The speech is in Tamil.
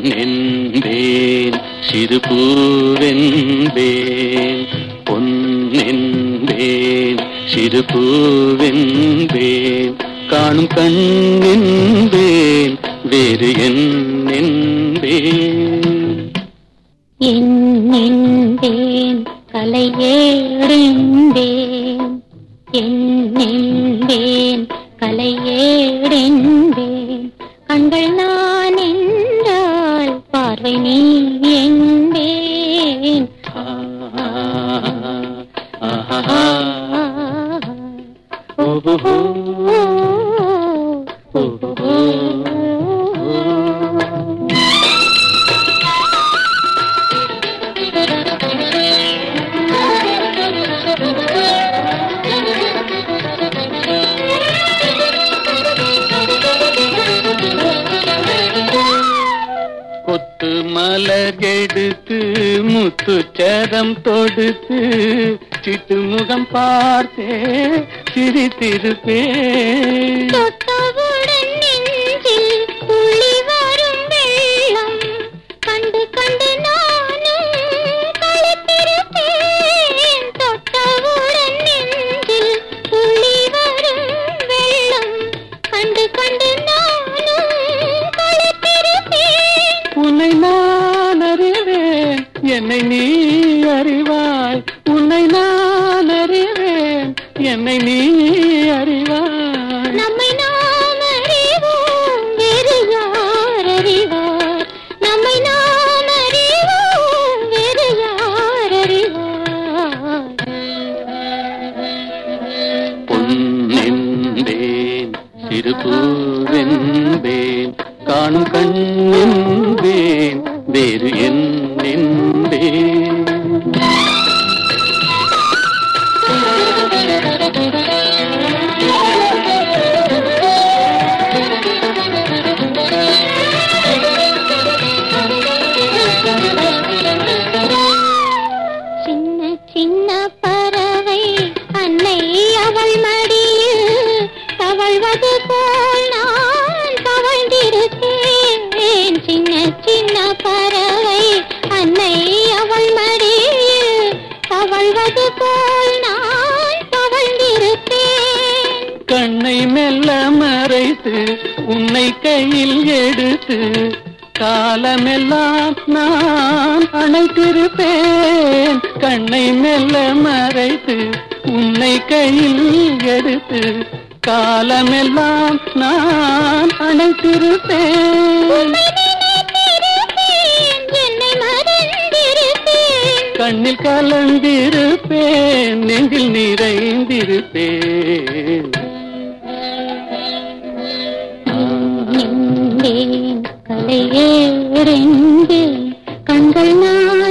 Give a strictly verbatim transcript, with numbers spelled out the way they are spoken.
பொன்னென்பேன் சிறு பூவென்பேன், பொன்னென்பேன் சிறு பூவென்பேன், காணும் கண்ணென்பேன் வேறு என்னென்பேன். என்னென்பேன் கலையேடென்பேன், என்னென்பேன் கலையேடென்பேன், கண்கள் நான் என்றால் பார்வை நீ என்பேன். கொத்து மலர் எடுத்து முத்துச்சரம் தொடுத்து சிட்டு முகம் பார்த்தே சிரித்திருப்பேன். தொட்டவுடன் நெஞ்சில் துளி வரும் வெள்ளம் கண்டு கண்டு நானும் களைத்திருப்பேன். தொட்டவுடன் நெஞ்சில் துளி வரும் வெள்ளம் கண்டு கண்டு நானும் களைத்திருப்பேன். உன்னை நான் அறிவேன், என்னை நீ அறிவாய். உன்னை நான் அறிவேன், என்னை நீ அறிவாய். நம்மை நாம் அறிவோம், வேறு யார் அறிவார்? நம்மை நாம் அறிவோம், வேறு யார் அறிவார்? பொன்னென்பேன் சிறு பூவென்பேன், காணும் கண்ணென்பேன் வேறு என்னென்பேன். சின்ன சின்ன பறவை அன்னை அவள் மடியில் தவழ்வது போல் நான் தவழ்ந்திருக்கேன். சின்ன சின்ன பறவை அன்னை அவள் மடியில் தவழ்வது போல் நான் தவழ்ந்திருக்கேன். கண்ணை மெல்ல மறைத்து உன்னை கையில் எடுத்து காலமெல்லாம் நான் அணைத்திருப்பேன். கண்ணை மெல்ல மறைத்து உன்னை கையில் எடுத்து காலமெல்லாம் நான் அணைத்திருப்பேன். என்னை மறந்திருப்பேன், கண்ணில் கலந்திருப்பேன், நெஞ்சில் நிறைந்திருப்பேன். என்பேன் கலையேறென்பேன், கண்கள் நான்